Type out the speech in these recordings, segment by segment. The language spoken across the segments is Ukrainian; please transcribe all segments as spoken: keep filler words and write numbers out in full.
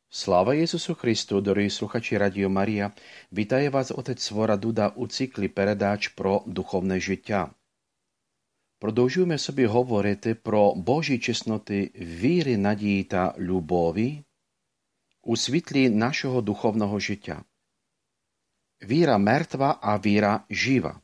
Слава Ісусу Христу, дорогі слухачі Радіо Марія! Вітає вас отець Свора Дуда у циклі передач про духовне життя. Продовжуємо собі говорити про Божі чесноти віри, надії та любові у світлі нашого духовного життя. Віра мертва, а віра жива.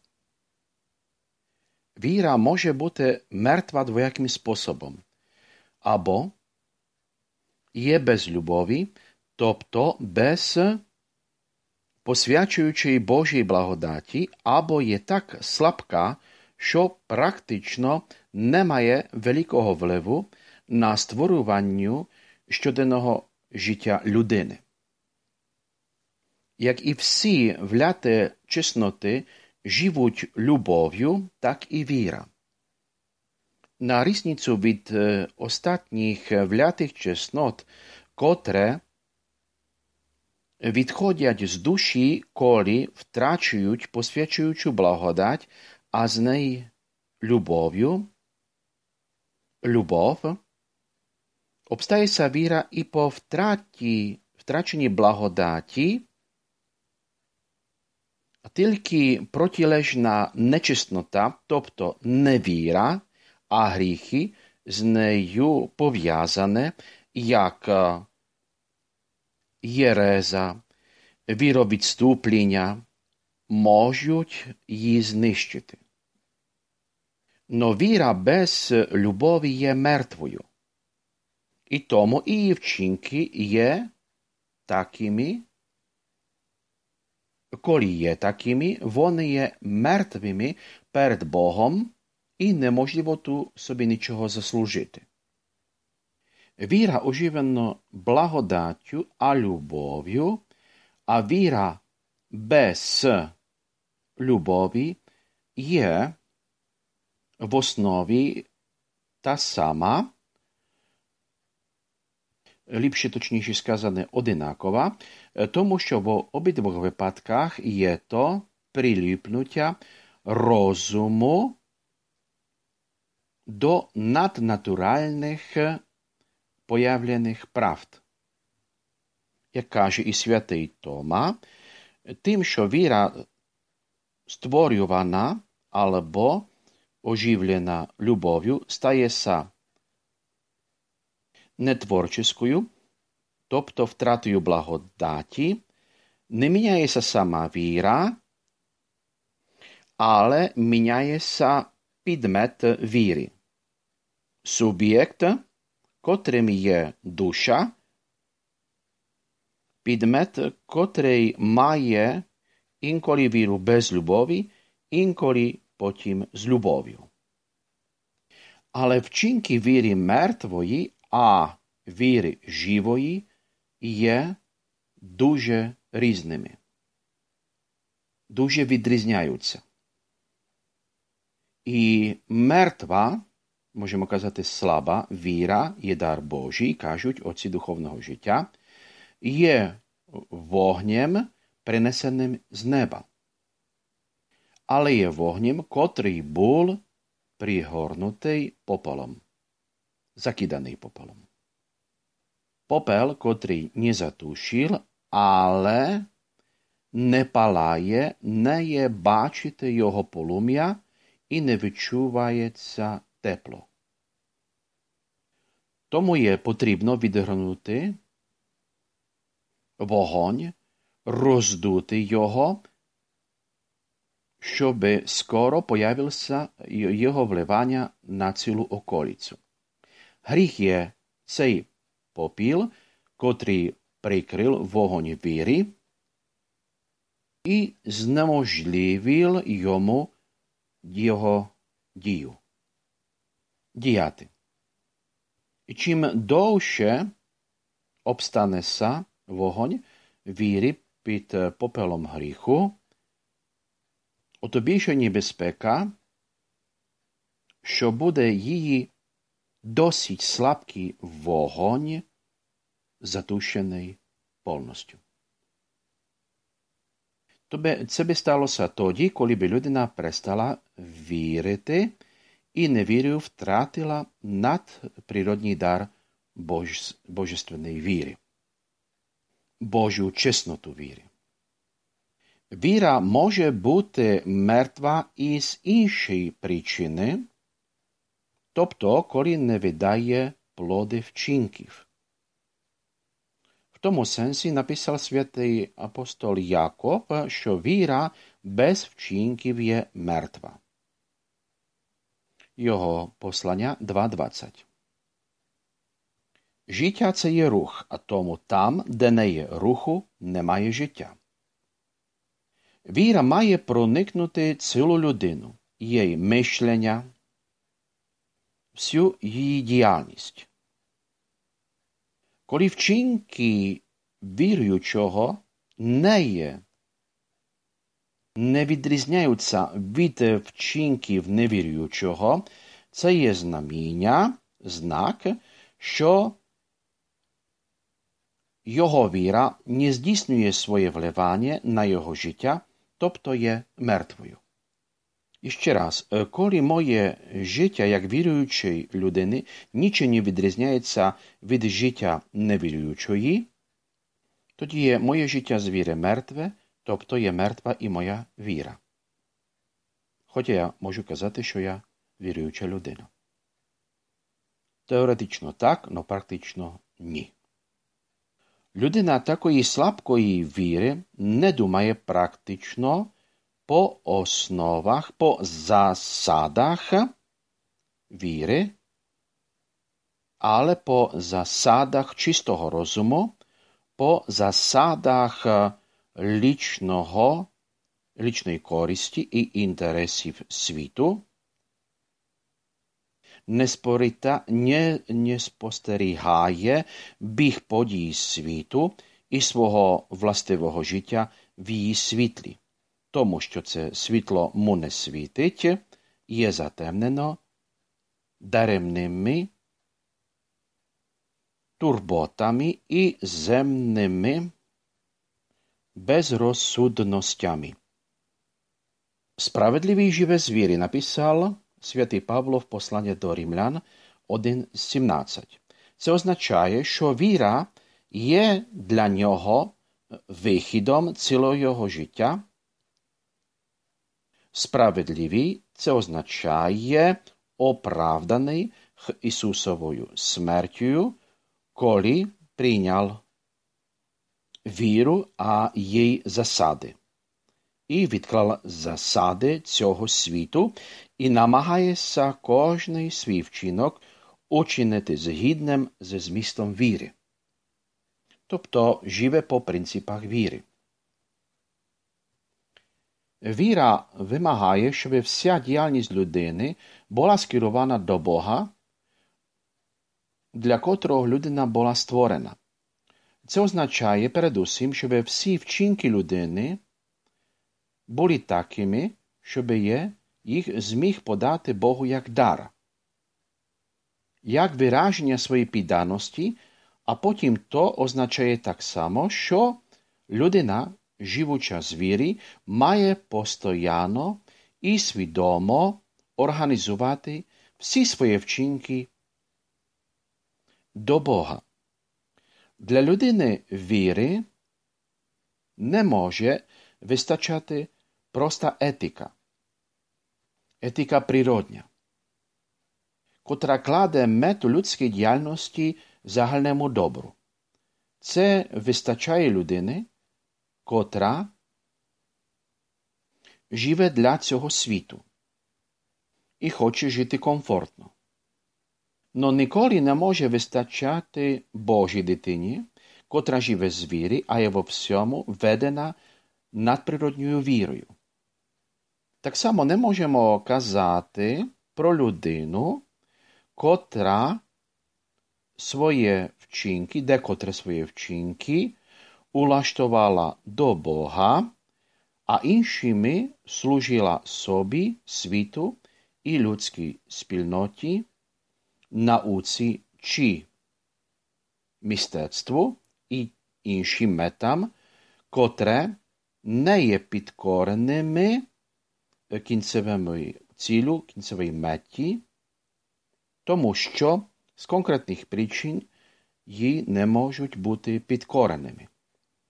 Віра може бути мертва двояким способом. Або є без любові, тобто без посвячуючої Божій благодаті, або є так слабка, що практично не має великого впливу на створювання щоденного життя людини. Як і всі вляті чесноти живуть любов'ю, так і віра. На різницю від е, остатніх влятих чеснот, котре відходять з душі, коли втрачують посвячуючу благодать, а з неї любов'ю, любов, обстається віра і по втраті, втраченні благодаті, тільки протилежна нечеснота, тобто невіра, а гріхи з нею пов'язане, як єреза, віровідступлення, можуть її знищити. Но віра без любові є мертвою. І тому і її вчинки є такими, коли є такими, вони є мертвими перед Богом, і неможливо tu собі нічого заслужити. Віра оживлена благодаттю, а любов'ю, а віра без любові є в основі та сама, ліпше точніше сказане одинакова, тому що в обидвох випадках є то приліпнуття розуму до наднатуральних появлених правд. Як каже і святий Тома, тим, що віра створювана або оживлена любов'ю, стається нетворческою, тобто втратою благодаті, не міняється сама віра, але міняється підмет віри. Суб'єкт, котрим є душа, підмет, котрий має інколи віру без любові, інколи потім з любов'ю. Але вчинки віри мертвої, а віри живої є дуже різними. Дуже відрізняються. І мертва, можемо казати слаба, віра є дар Божий, кажуть отці духовного життя, є вогнем, принесеним з неба. Але є вогнем, котрий був пригорнутий попелом, закиданий попелом. Попел, котрий не затушив, але не палає, не є бачити його полум'я, і не відчувається тепло. Тому є потрібно відгорнути вогонь, роздути його, щоб скоро появився його вливання на цілу околицю. Гріх є цей попіл, котрий прикрив вогонь віри і знеможливив йому його дію. Діяти. І чим довше обстанеться вогонь віри під попелом гріху, ото більше небезпека, що буде її досить слабкий вогонь, затушений повністю. Це би сталося тоді, коли би людина перестала вірити і невірою втратила надприродний дар бож... божественної віри. Божу чесноtu віри. Віра може бути мертва із іншої причини, тобто, коли не видає плоди вчинків. В тому сенсі написав святий апостол Яков, що віра без вчинків є мертва. Його послання два двадцять. Життя – це є рух, а тому там, де не є руху, немає життя. Віра має проникнути цілу людину, її мишлення, всю її діяльність. Коли вчинки віруючого не є, не відрізняються від вчинків невіруючого, це є знаміння, знак, що його віра не здійснює своє вливання на його життя, тобто є мертвою. І ще раз, коли моє життя як віруючої людини нічим не відрізняється від життя невіруючої, тоді є моє життя з віри мертве, тобто є мертва і моя віра. Хоча я можу казати, що я віруюча людина. Теоретично так, но практично ні. Людина такої слабкої віри не думає практично по основах, по засадах віри, але по засадах чистого розуму, по засадах лічного, лічної користі і інтересів світу, не, спорита, не, не спостерігає біг подій світу і свого властивого життя в її світлі. Тому що це світло му не світить, є затемнено даремними турботами і земними безрозсудностями. Справедливий живе з віри, написав святий Павло в посланні до Римлян один сімнадцять. Це означає, що віра є для нього вихідом цілого його життя. Справедливий – це означає оправданий Ісусовою смертю, коли прийняв віру, а її засади. І відклав засади цього світу і намагається кожний свій вчинок учинити згідним зі змістом віри. Тобто живе по принципах віри. Віра вимагає, щоб вся діяльність людини була скерована до Бога, для котрого людина була створена. Це означає, передусім, щоб всі вчинки людини були такими, щоб є, їх зміг подати Богу як дар, як вираження своєї підданості, а потім то означає так само, що людина, живуча з віри, має постійно і свідомо організувати всі свої вчинки до Бога. Для людини віри не може вистачати проста етика, етика природня, котра кладе мету людської діяльності загальному добру. Це вистачає людини, котра живе для цього світу і хоче жити комфортно. Но ніколи не може вистачати Божій дитині, котра живе з віри, а є во всьому ведена надприродньою вірою. Так само не можемо казати про людину, котра своє вчинки, декотре свої вчинки улаштувала до Бога, а іншими служила собі, світу і людській спільноті, науці чи мистецтву і іншим метам, котре не є підкореними кінцевому цілю, кінцевій меті, тому що з конкретних причин її не можуть бути підкореними.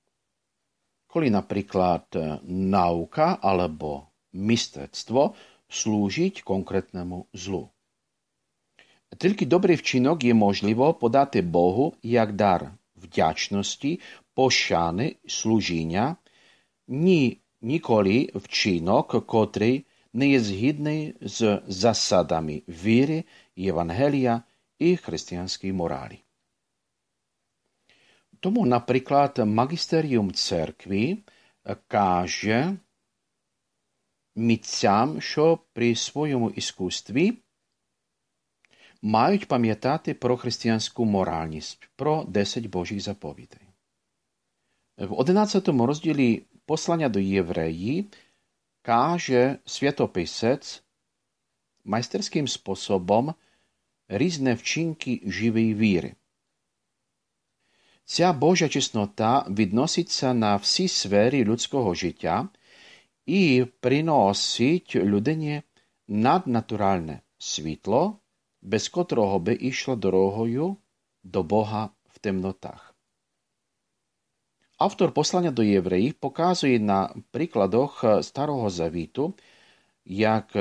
Коли наприклад наука alebo мистецтво служить конкретному злу. Тільки добрий вчинок є можливо подати Богу як дар вдячності, пошани, служіння, ні ніколи вчинок, котрий не є згідний з засадами віри, Євангелія і християнської моралі. Тому, наприклад, магістеріум церкви каже митцям, що при своєму іскусстві мають пам'ятати про християнську моральність, про десять Божих заповідей. В одинадцятому розділі послання до євреї каже святописець майстерським способом різні вчинки живої віри. Ця Божа чеснота відноситься на всі сфери людського життя і приносить людині наднатуральне світло, без котрого би йшло дорогою до Бога в темнотах. Автор послання до євреїв показує на прикладах Старого Завіту, як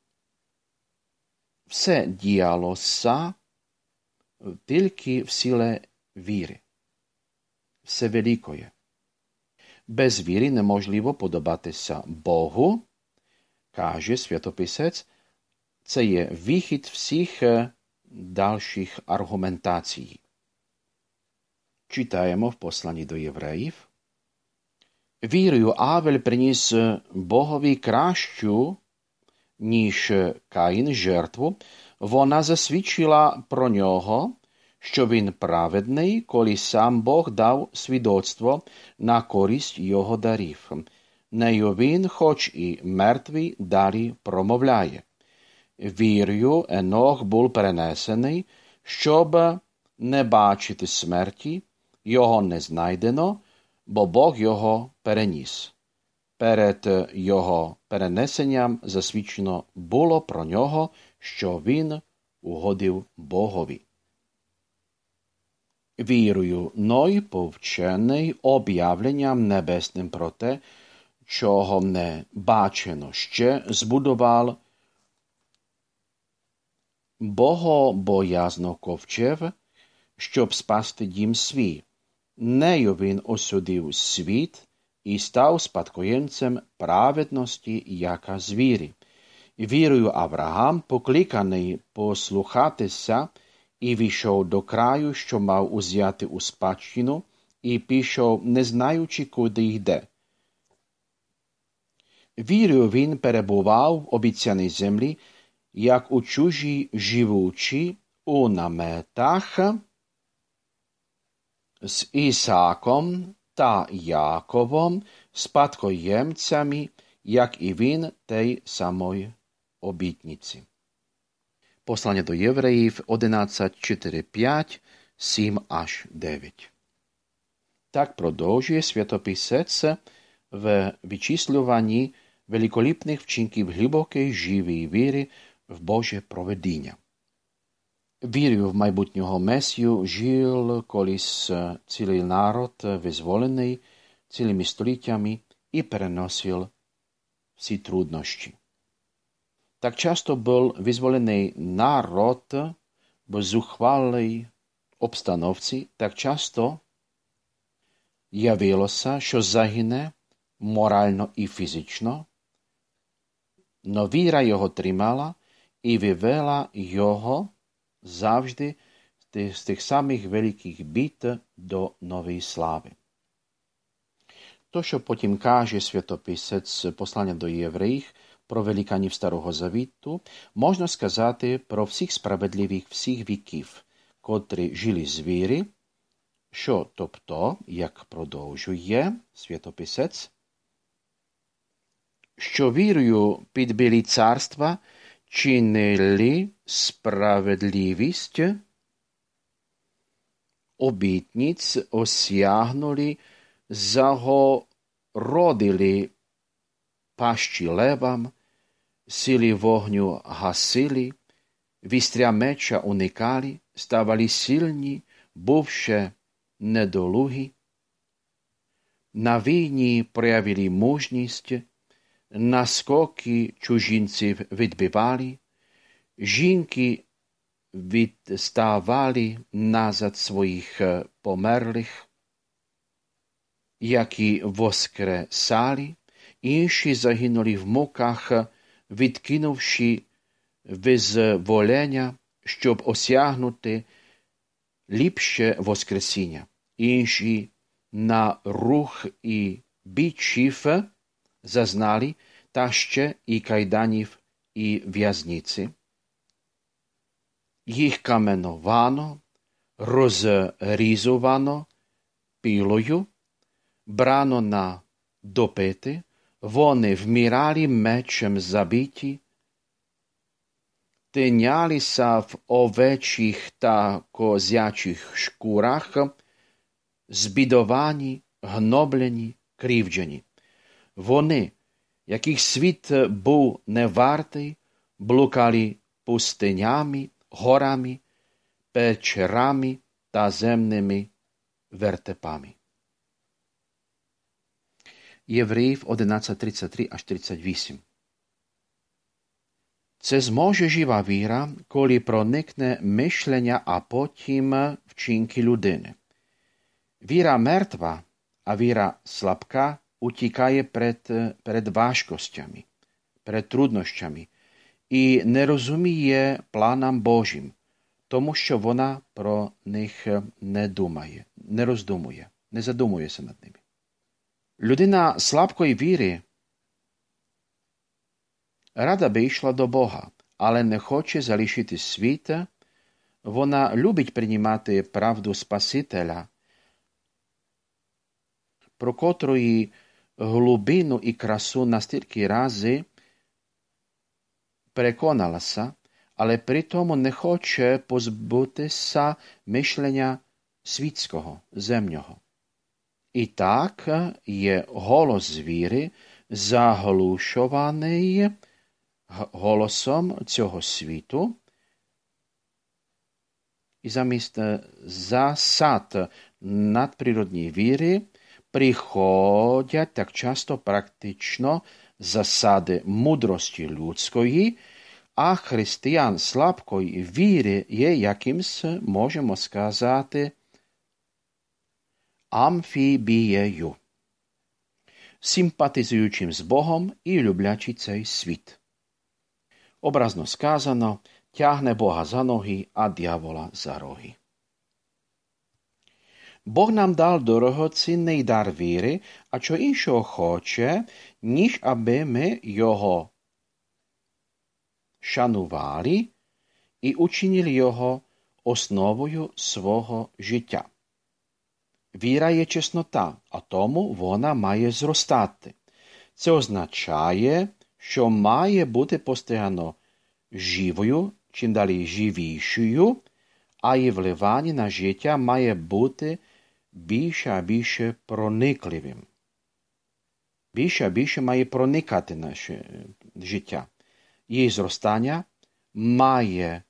все діялося тільки в силі віри. Все великое. Без віри неможливо подобатися Богу, каже святописець, це є вихід всіх дальших аргументацій. Читаємо в посланні до євреїв. Вірою Авель приніс Богові кращу, ніж Каїн жертву. Вона засвідчила про нього, що він праведний, коли сам Бог дав свідоцтво на користь його дарів. Нею він, хоч і мертвий, далі промовляє. Вірою Енох був перенесений, щоб не бачити смерті, його не знайдено, бо Бог його переніс. Перед його перенесенням засвідчено було про нього, що він угодив Богові. Вірою Ной, повчений об'явленням небесним про те, чого не бачено ще, збудував богобоязно ковчег, щоб спасти дім свій. Нею він осудив світ і став спадкоємцем праведності, яка з віри. Вірою Авраам, покликаний послухатися, і війшов до краю, що мав узяти у спадщину, і пішов, не знаючи, куди йде. Вірою він перебував в обіцяній землі, як у чужій живучі у наметах з Ісааком та Яковом, спадкоємцями, як і він тей самої обітниці. Послання до євреїв одинадцять, чотири, п'ять, сім аж дев'ять. Так продовжує святописець в вичислюванні великоліпних вчинків глибокої живої віри в Боже провидіння. Вірою в майбутнього Месію жив колись цілий народ, визволений цілими століттями і переносив всі труднощі. Так часто був визволений народ в зухвалій обстановці, так часто явилося, що загине морально і фізично, но віра його тримала і вивела його завжди з тих самих великих бід до нової слави. То, що потім каже святописець послання до євреїв про великанів Старого Завіту, можна сказати про всіх справедливих всіх віків, котрі жили з віри, що, тобто, як продовжує святописець, що вірою підбили царства, чинили справедливість, обітниць осягнули, загородили пащі левам, сили вогню гасили, вістря меча уникали, ставали сильні, бувши недолугі. на війні проявили мужність, наскоки чужинців відбивали, жінки відставали назад своїх померлих, які воскресали, інші загинули в муках, відкинувши визволення, щоб осягнути ліпше воскресіння. Інші на рух і бичів зазнали, та ще і кайданів, і в'язниці. Їх каменувано, розрізувано пилою, брано на допити, вони вмирали мечем забиті, тинялися в овечих та козячих шкурах, збідовані, гноблені, кривджені. Вони, яких світ був невартий, блукали пустинями, горами, печерами та земними вертепами. Євреїв одинадцять тридцять три аж тридцять вісім. Це зможе жива віра, коли проникне мишлення, а потім вчинки людини. Віра мертва, а віра слабка утікає перед, перед важкостями, перед труднощами і не розуміє планам Божим, тому що вона про них не думає, не роздумує, не задумується над ними. Людина слабкої віри рада би йшла до Бога, але не хоче залишити світ. Вона любить приймати правду Спасителя, про котрої глибину і красу настільки рази переконалася, але при тому не хоче позбутися мишлення світського, земного. І так є голос віри заглушований голосом цього світу, і замість засад надприродній віри приходять так часто практично засади мудрості людської, а християн слабкої віри є якимсь, можемо сказати, амфібією, симпатизуючим з Богом і люблячи цей світ. Образно сказано, тягне Бога за ноги, а дьявола за роги. Бог нам дав дорогоцінний дар віри, а що іншого хоче, ніж аби ми його шанували і учинили його основою свого життя. Віра є чеснота, а тому вона має зростати. Це означає, що має бути постійно живою, чим далі живішою, а її вливання на життя має бути більше а більше проникливим. Більше а більше має проникати наше життя. Її зростання має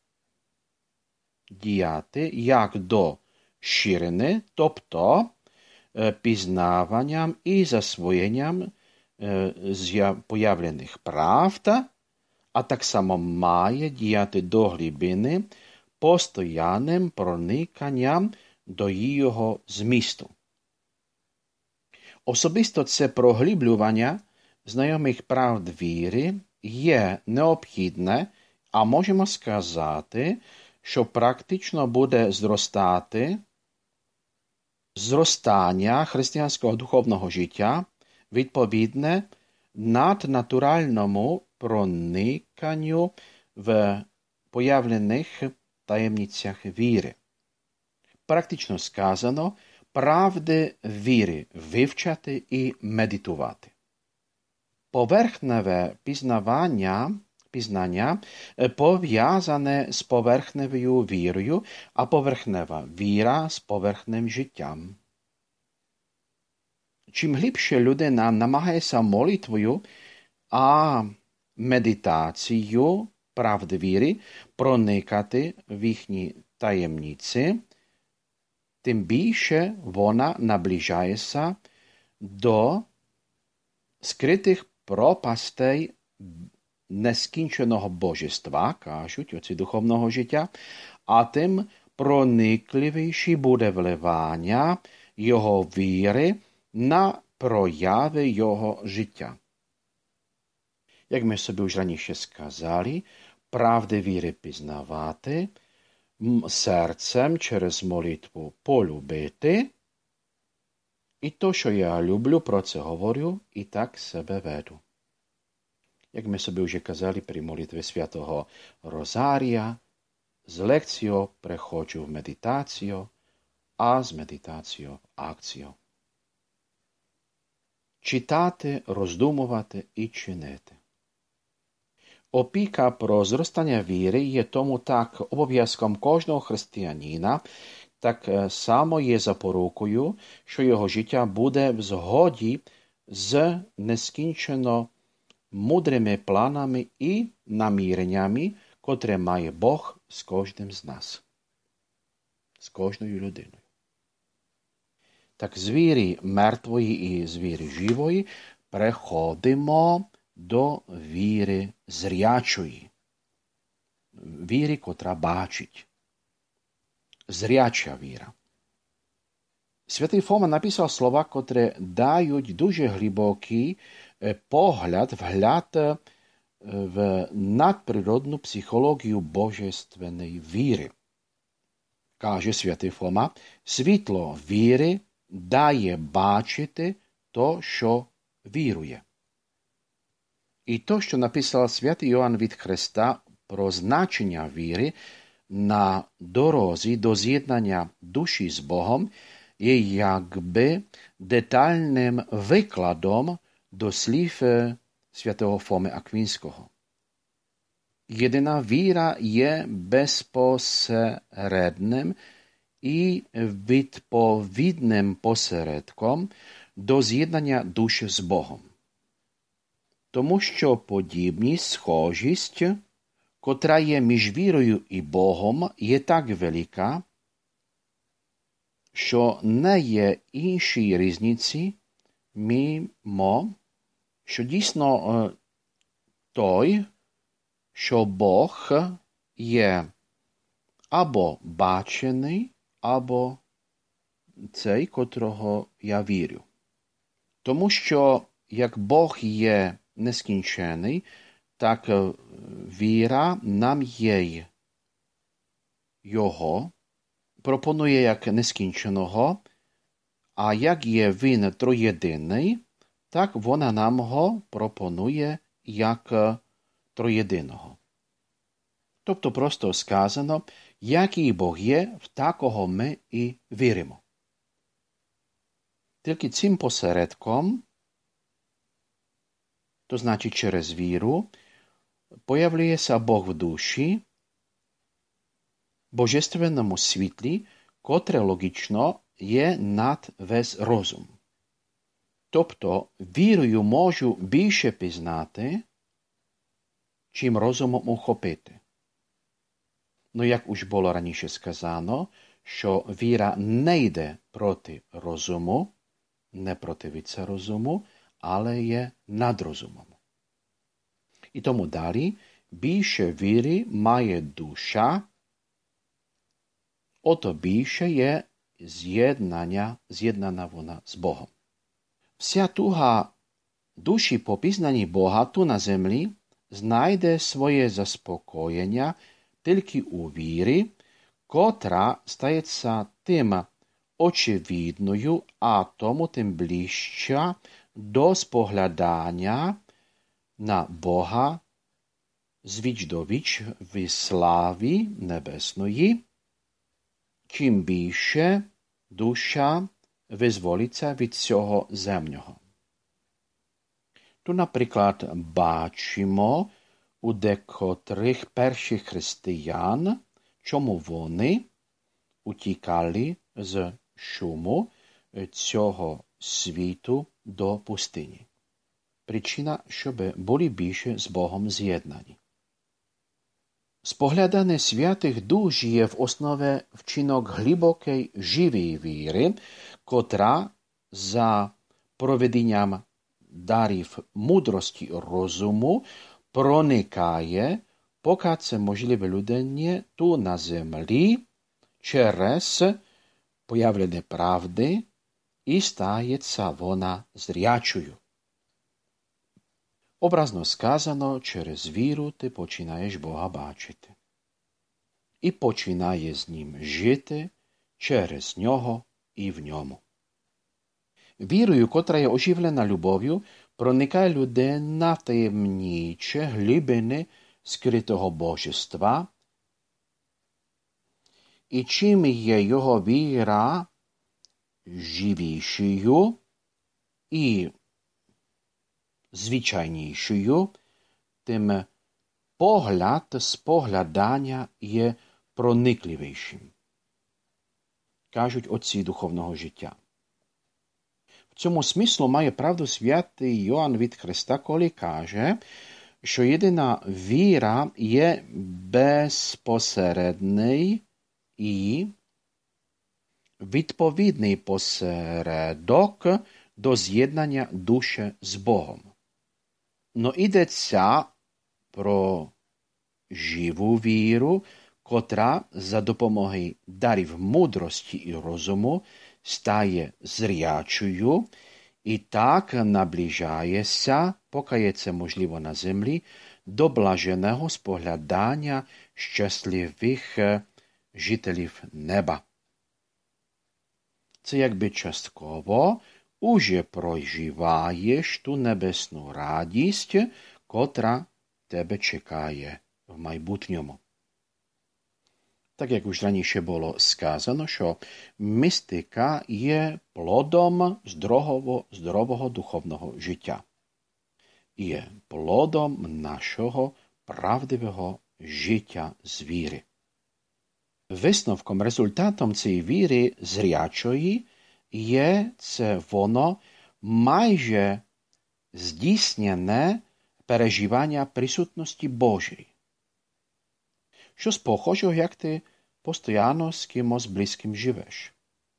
діяти як до ширини, тобто пізнаванням і засвоєнням появлених правд, а так само має діяти до глибини постоянним прониканням до його змісту. Особисто це проглиблювання знайомих правд віри є необхідне, а можемо сказати, що практично буде зростати зростання християнського духовного життя відповідне наднатуральному прониканню в появлених таємницях віри. Практично сказано, правди віри вивчати і медитувати. Поверхневе пізнавання, пізнання пов'язане з поверхневою вірою, а поверхнева віра з поверхневим життям. Чим глибше людина намагається молитвою, а медитацією правди віри проникати в їхні таємниці, тим більше вона наближається до скритих пропастей нескінченого божества, кажуть отці духовного життя, а тим проникливіші буде вливання його віри на прояви його життя. Як ми собі вже раніше сказали, правди віри пізнавати, серцем через молитву полюбити, і то, що я люблю, про це говорю, і так себе веду. Як ми собі вже казали при молитві Святого Розарія, з лекцією переходжу в медитацію, а з медитацією в акцію. Читати, роздумувати і чинити. Опіка про зростання віри є тому так обов'язком кожного християнина, так само є запорукою, що його життя буде в згоді з нескінчено мудрими планами і наміреннями, котре має Бог з кожним з нас, з кожною людиною. Так з віри мертвої і з віри живої переходимо до віри зрячої, віри, котра бачить. Зряча віра. Святий Фома написав слова, котре дають дуже глибокий погляд, вгляд в надприродну психологію божественної віри. Каже святий Фома, світло віри дає бачити то, що вірує. І то, що написав святий Йоанн від Христа про значення віри на дорозі до з'єднання душі з Богом, є якби детальним викладом до слів святого Фоми Аквінського. Єдина віра є безпосередним і відповідним посередком до з'єднання душі з Богом. Тому що подібність, схожість, котра є між вірою і Богом, є так велика, що не є іншої різниці, мимо, що дійсно той, що Бог є або бачений, або цей, котрого я вірю. Тому що, як Бог є нескінчений, так віра нам є його, пропонує як нескінченого, а як є він троєдиний, так вона нам його пропонує як троєдиного. Тобто просто сказано, який Бог є, в такого ми і віримо. Тільки цим посередком, то значить через віру, появляється Бог в душі, божественному світлі, котре логічно є над весь розум. Тобто вірою можу більше пізнати, чим розумом охопити. Ну, як уж було раніше сказано, що віра не йде проти розуму, не противиться розуму, але є над розумом. І тому далі більше віри має душа, ото більше є з'єднання, з'єднана вона з Богом. Вся туга душі по пізнанні Бога ту на землі знайде своє заспокоєння тільки у вірі, котра стається тим очевидною, а тому тим ближча до споглядання на Бога з віч до віч в славі небесної, чим більше душа визволиться від цього земного. Tu наприклад бачимо у декотрих перших християн, чому вони утікали з шуму цього світу до пустині. Причина, щоб були більше з Богом з'єднані. Споглядання святих душ є в основі вчинок глибокої живої віри, котра за проведінням дарів мудрості і розуму проникає, поки це можливе людині ту на землі через появлення правди і стається вона зрячою. Образно сказано, через віру ти починаєш Бога бачити. І починає з ним жити через нього і в ньому. Вірою, котра є оживлена любов'ю, проникає людина в таємнічі глибини скритого божества. І чим є його віра живішою і звичайнішою, тим погляд споглядання є проникливішим. Кажуть отці духовного життя. В цьому смислу має правду святий Йоанн від Христа, коли каже, що єдина віра є безпосередний і відповідний посередок до з'єднання душі з Богом. Но йдеться про живу віру, котра за допомогою дарів мудрості і розуму стає зрячою і так наближається, поки є це можливо на землі, до блаженого споглядання щасливих жителів неба. Це якби частково уже проживаєш ту небесну радість, котра тебе чекає в майбутньому. Так як už раніше було сказано, що містика є плодом здорового, здорового духовного життя. Є плодом нашого правдивого життя з віри. Висновком, результатом цієї віри зрячої є це воно майже здійснене переживання присутності Божої. Щось похожого, як ти постійно з кимось близьким живеш.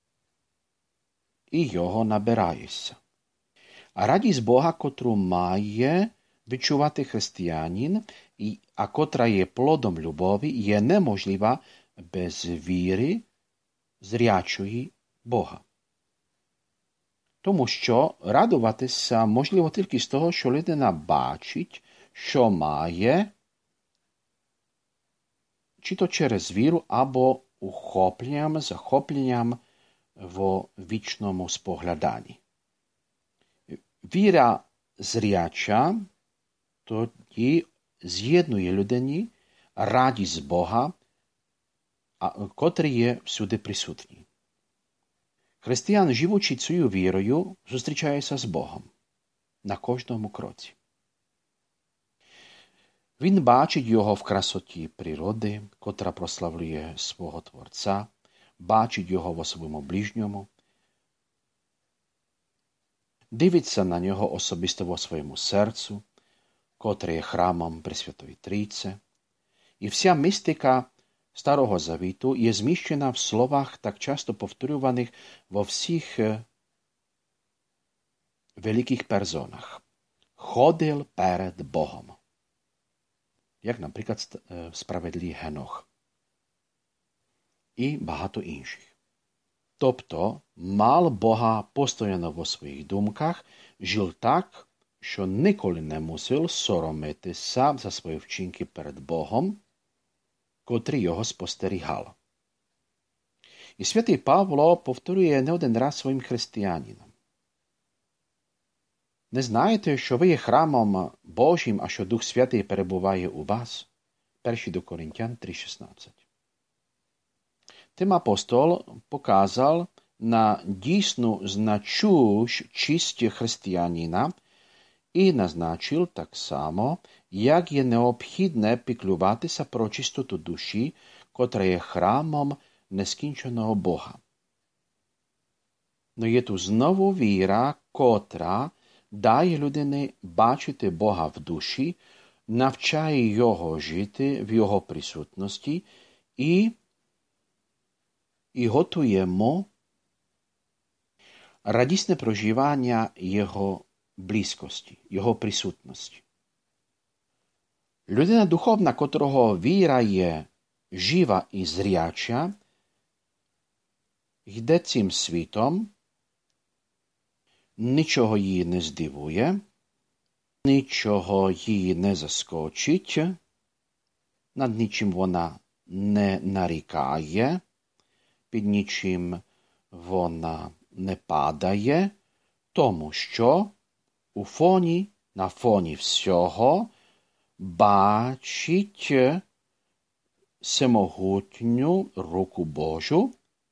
І його набираєшся. А радість Бога, котру має відчувати християнин, а котра є плодом любові, є неможлива без віри зрячої Бога. Тому що радуватися можливо тільки з того, що людина бачить, що має, чи то через віру, або ухопленням, захопленням в вічному спогляданні. Віра зряча тоді з'єднує людині радість Бога, котрий є всюди присутній. Християн, живучи цією вірою, зустрічається з Богом на кожному кроці. Він бачить його в красоті природи, котра прославлює свого Творця, бачить його в своєму ближньому, дивиться на нього особисто в своєму серцю, котре є храмом Пресвятої Трійці, і вся містика Старого Завіту є зміщена в словах, так часто повторюваних во всіх великих персонах. Ходив перед Богом. Як, наприклад, справедливий Генох. І багато інших. Тобто, мав Бога постійно в своїх думках, жив так, що ніколи не мусив соромитися за свої вчинки перед Богом, котрий його спостерігав. І святий Павло повторює не один раз своїм християнинам. Не знаєте, що ви є храмом Божим, а що Дух Святий перебуває у вас? Перший до Коринтян три шістнадцять. Тим апостол показав на дійсну значущість християнина і назначив так само, як є необхідне піклуватися про чистоту душі, котра є храмом нескінченого Бога. Но є тут знову віра, котра дає людині бачити Бога в душі, навчає його жити в його присутності і, і готуємо радісне проживання Його близькості, Його присутності. Людина духовна, котрого віра є жива і зряча, йде цим світом, нічого її не здивує, нічого її не заскочить, над нічим вона не нарікає, під нічим вона не падає, тому що у фоні, на фоні всього бачить всемогутню руку Божу,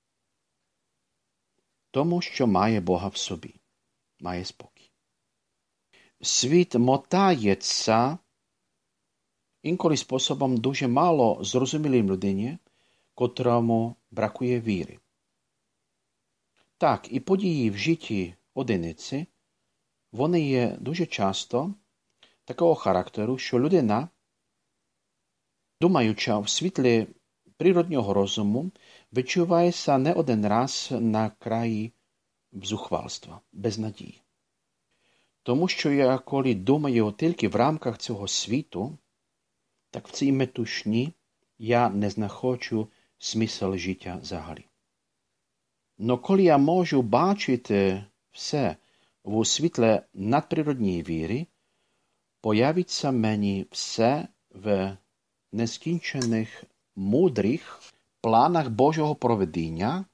тому що має Бога в собі, має спокій. Світ мотається інколи способом дуже мало зрозумілим людині, котрому бракує віри. Так, і події в житті одиниці, вони є дуже часто такого характеру, що людина, думаючи в світлі природнього розуму, відчувається не один раз на краї зухвальства, без надії. Тому що я, коли думаю тільки в рамках цього світу, так в цій метушні я не знаходжу смисл життя взагалі. Но коли я можу бачити все у світлі надприродній віри, появиться мені все в нескінчених мудрих планах Божого провидіння,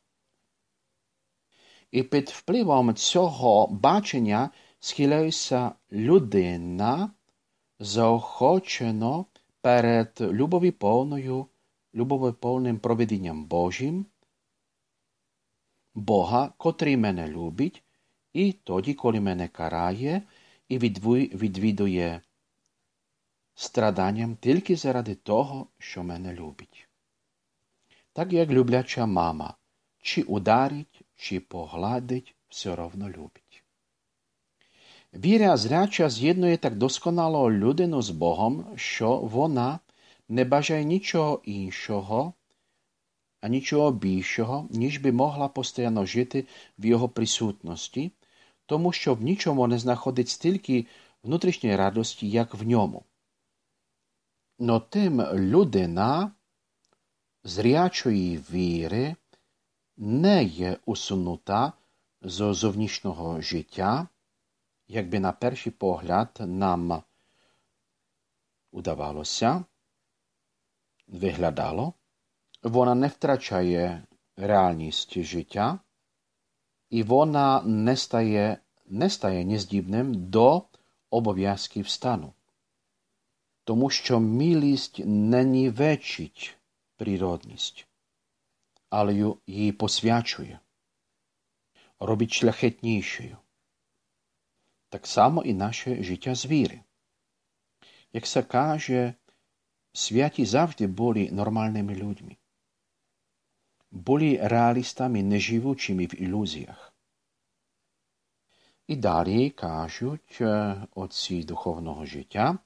і під впливом цього бачення схиляється людина заохочено перед любовіповною, любовіповним провидінням Божим, Бога, котрий мене любить, і тоді, коли мене карає і відвідує страданням тільки заради того, що мене любить. Так як любляча мама, чи ударить, чи погладить, все равно любить. Віра зряча з'єднує так досконало людину з Богом, що вона не бажає нічого іншого, а нічого більшого, ніж би могла постійно жити в його присутності, тому що в нічому не знаходить стільки внутрішньої радості, як в ньому. Но тим людина зрячої віри не є усунута з зовнішнього життя, якби на перший погляд нам удавалося, виглядало. Вона не втрачає реальність життя, і вона не стає, не стає нездібним до обов'язків стану. Тому що милість не нівечить природність, але її посвячує, робить шляхетнішою. Так само і наше життя з віри. Як се каже, святі завжди були нормальними людьми. Були реалістами, не живучими в ілюзіях. І далі кажуть отці духовного життя,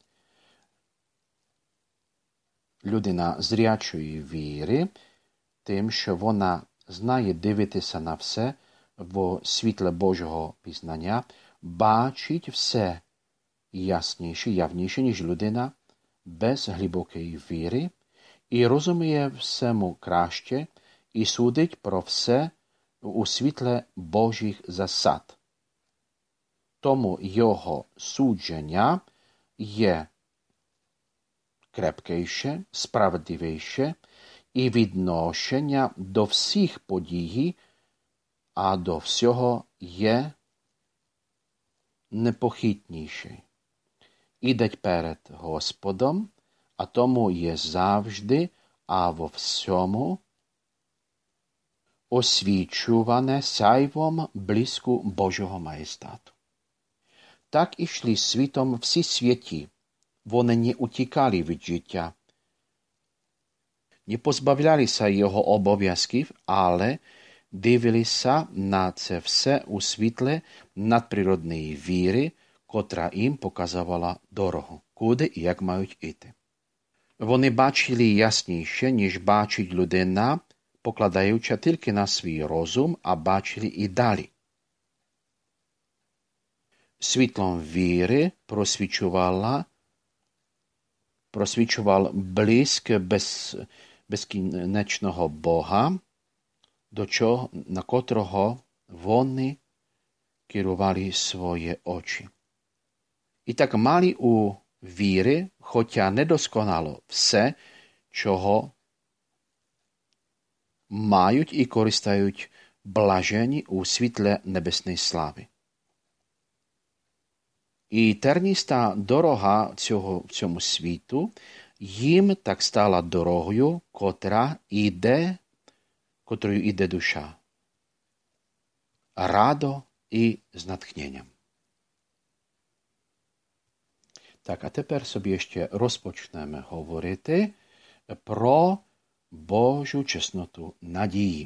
людина зрячої віри, тим, що вона знає дивитися на все в світле Божого пізнання, бачить все ясніше, явніше, ніж людина без глибокої віри, і розуміє всему краще, і судить про все у світле Божих засад. Тому його судження є крепкіше, справедливіше, і відношення до всіх подій, а до всього є непохитніше. Ідеть перед Господом, а тому є завжди, а во всьому освічуване сяйвом блиску Божого маєстату. Так ішли світом всі святі. Вони не утікали від життя, не позбавлялися його обов'язків, але дивилися на це все у світле надприродної віри, котра їм показувала дорогу, куди і як мають іти. Вони бачили ясніше, ніж бачить людина, покладаючи тільки на свій розум, а бачили і далі. світлом віри просвічувала, просвічував блиск без, безкінечного Бога, до чого, на котрого вони керували свої очі. І так мали у віри, хоча недосконало, все, чого мають і користають блажені у світле небесної слави. І терніста дорога цього, в цьому світу їм так стала дорогою, котра іде, котрою іде душа. Радо і з натхненням. Так, а тепер собі ще розпочнемо говорити про Божу чесноту надії.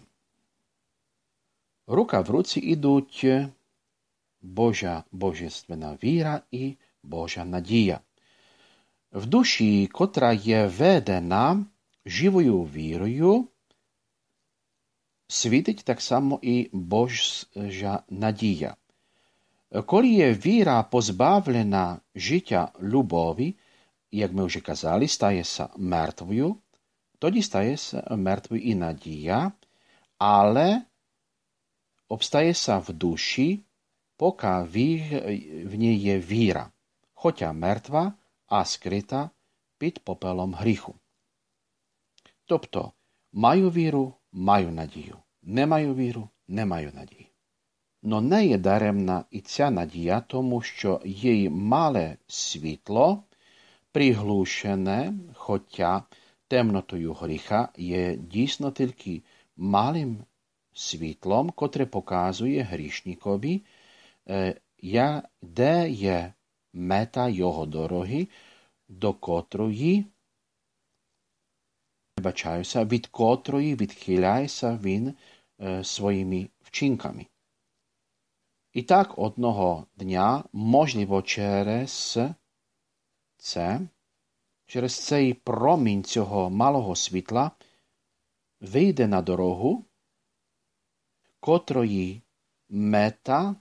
Рука в руці ідуть Божа божественна віра і Божа надія. В душі, котра є ведена живою вірою, світить так само і Божа надія. Коли є віра позбавлена життя любові, як ми вже казали, стається мертвою, тоді стається мертвою і надія, але обстається в душі, поки в ній є віра, хоча мертва, а скрита під попелом гріху. Тобто, маю віру, маю надію. Не маю віру, не маю надії. Но не є даремна і ця надія, тому що її мале світло приглушене, хоча темнотою гріха є дійсно тільки малим світлом, котре показує грішникові, де є мета його дороги, до котрої, вибачаюся, від котрої відхиляється він своїми вчинками. І так одного дня, можливо, через це, через цей промінь цього малого світла, вийде на дорогу, котрої мета,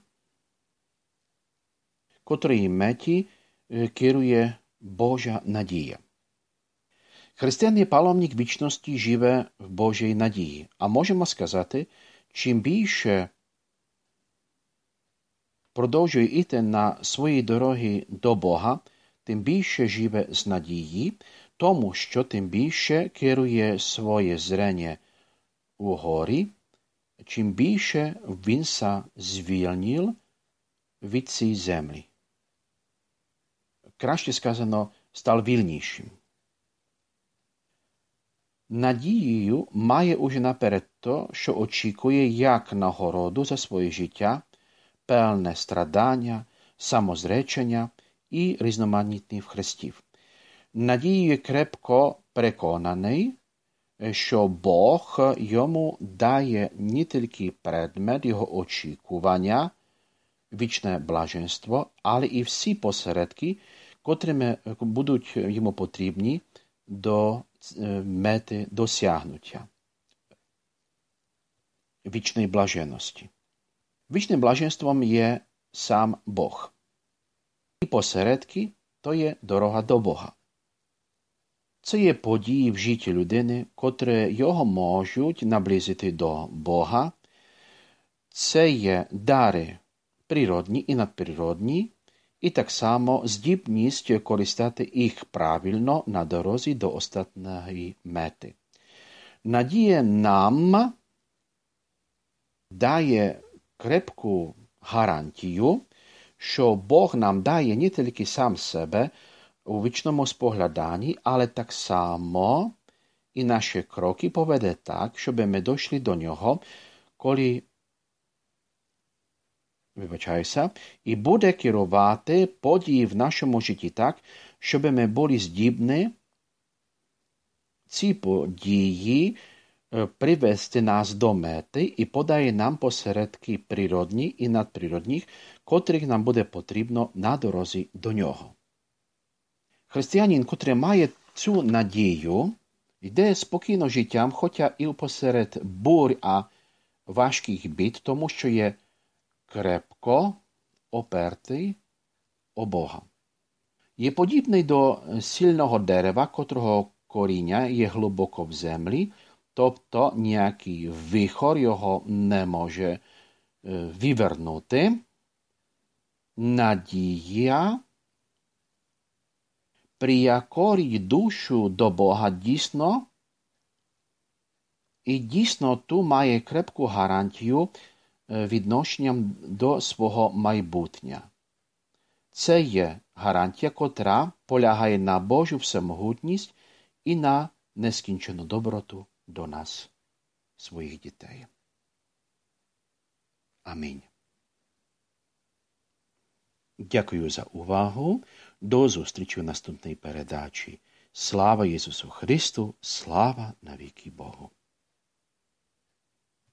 котрої меті керує Божа надія. Християн є паломник вічності, живе в Божій надії. А можемо сказати, чим більше продовжує йти на свої дороги до Бога, тим більше живе з надії, тому що тим більше керує своє зрення угорі, чим більше він се звільнив від цієї землі. Краще сказано, став вільнішим. Надією має уже наперед то, що очікує як нагороду за своє життя, певне страдання, самозречення і різноманітних хрестів. Надією крепко переконаний, що Бог йому дає не тільки предмет його очікування, вічне блаженство, але і всі посередки, котрими будуть йому потрібні до мети досягнуття вічної блаженності. Вічним блаженством є сам Бог. І посередки то є дорога до Бога. Це є події в житті людини, котрі його можуть наблизити до Бога. Це є дари природні і надприродні, і так само здібність користати їх правильно на дорозі до остатньої мети. Надія нам дає крепку гарантію, що Бог нам дає не тільки сам себе у вічному спогляданні, але так само і наші кроки поведе так, щоб ми дійшли до нього, коли вибачаюся, і буде керувати події в нашому житті так, щоб ми були здібні ці події привести нас до мети і подає нам посередки природні і надприродних, котрих нам буде потрібно на дорозі до нього. Християнин, котрий має цю надію, йде спокійно життям, хоча і посеред бурь, а важких бід, тому що є крепко опертий о Бога. Je podібний до сильного дерева, котрого коріння є глибоко в землі, тобто ніякий вихор його не може вивернути. Надія приякорить душу до Бога дійсно, і дійсно ту має крепку гарантію відношенням до свого майбутнього. Це є гарантія, котра полягає на Божу всемогутність і на нескінчену доброту до нас, своїх дітей. Амінь. Дякую за увагу. До зустрічі в наступній передачі. Слава Ісусу Христу, слава навіки Богу.